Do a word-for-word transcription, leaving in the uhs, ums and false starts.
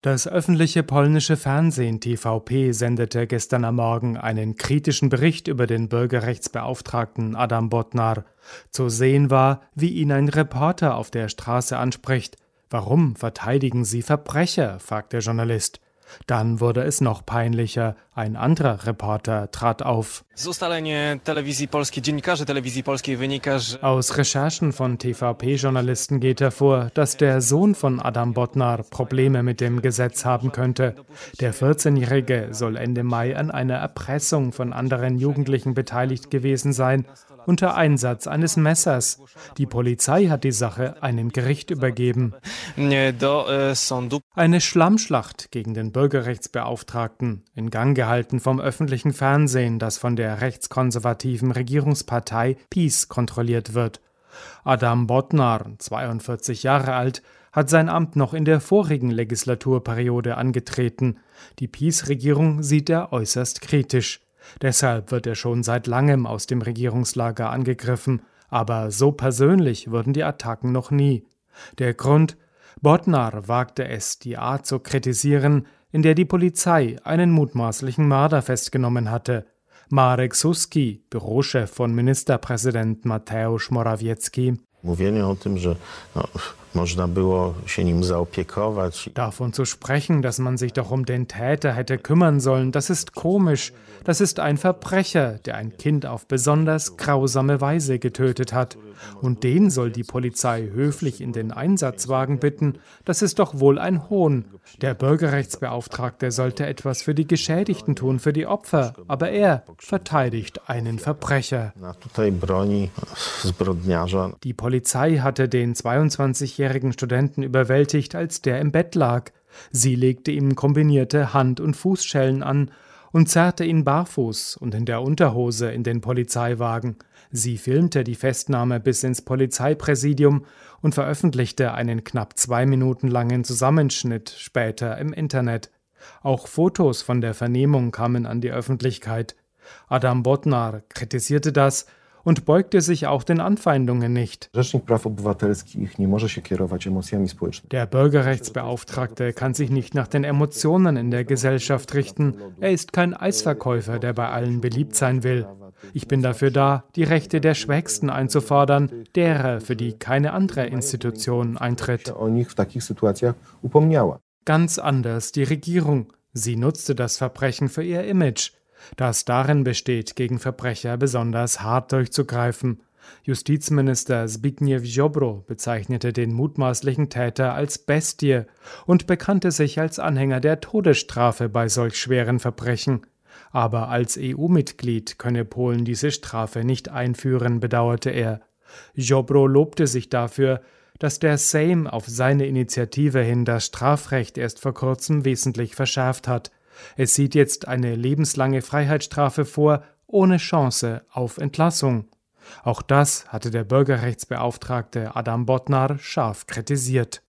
Das öffentliche polnische Fernsehen T V P sendete gestern am Morgen einen kritischen Bericht über den Bürgerrechtsbeauftragten Adam Bodnar. Zu sehen war, wie ihn ein Reporter auf der Straße anspricht. »Warum verteidigen Sie Verbrecher?« fragt der Journalist. Dann wurde es noch peinlicher. Ein anderer Reporter trat auf. Aus Recherchen von T V P-Journalisten geht hervor, dass der Sohn von Adam Bodnar Probleme mit dem Gesetz haben könnte. Der vierzehnjährige soll Ende Mai an einer Erpressung von anderen Jugendlichen beteiligt gewesen sein, unter Einsatz eines Messers. Die Polizei hat die Sache einem Gericht übergeben. Eine Schlammschlacht gegen den Bürgerrechtsbeauftragten, in Gang gehalten vom öffentlichen Fernsehen, das von der rechtskonservativen Regierungspartei PiS kontrolliert wird. Adam Bodnar, zweiundvierzig Jahre alt, hat sein Amt noch in der vorigen Legislaturperiode angetreten. Die PiS-Regierung sieht er äußerst kritisch. Deshalb wird er schon seit langem aus dem Regierungslager angegriffen, aber so persönlich wurden die Attacken noch nie. Der Grund: Bodnar wagte es, die Art zu kritisieren, in der die Polizei einen mutmaßlichen Mörder festgenommen hatte. Marek Suski, Bürochef von Ministerpräsident Mateusz Morawiecki. Davon zu sprechen, dass man sich doch um den Täter hätte kümmern sollen, das ist komisch. Das ist ein Verbrecher, der ein Kind auf besonders grausame Weise getötet hat. Und den soll die Polizei höflich in den Einsatzwagen bitten. Das ist doch wohl ein Hohn. Der Bürgerrechtsbeauftragte sollte etwas für die Geschädigten tun, für die Opfer. Aber er verteidigt einen Verbrecher. Die Polizei hatte den zweiundzwanzigjährigen Studenten überwältigt, als der im Bett lag. Sie legte ihm kombinierte Hand- und Fußschellen an und zerrte ihn barfuß und in der Unterhose in den Polizeiwagen. Sie filmte die Festnahme bis ins Polizeipräsidium und veröffentlichte einen knapp zwei Minuten langen Zusammenschnitt später im Internet. Auch Fotos von der Vernehmung kamen an die Öffentlichkeit. Adam Bodnar kritisierte das und beugte sich auch den Anfeindungen nicht. Der Bürgerrechtsbeauftragte kann sich nicht nach den Emotionen in der Gesellschaft richten. Er ist kein Eisverkäufer, der bei allen beliebt sein will. Ich bin dafür da, die Rechte der Schwächsten einzufordern, derer, für die keine andere Institution eintritt. Ganz anders die Regierung. Sie nutzte das Verbrechen für ihr Image, das darin besteht, gegen Verbrecher besonders hart durchzugreifen. Justizminister Zbigniew Ziobro bezeichnete den mutmaßlichen Täter als Bestie und bekannte sich als Anhänger der Todesstrafe bei solch schweren Verbrechen. Aber als E U-Mitglied könne Polen diese Strafe nicht einführen, bedauerte er. Ziobro lobte sich dafür, dass der Sejm auf seine Initiative hin das Strafrecht erst vor kurzem wesentlich verschärft hat. Es sieht jetzt eine lebenslange Freiheitsstrafe vor, ohne Chance auf Entlassung. Auch das hatte der Bürgerrechtsbeauftragte Adam Bodnar scharf kritisiert.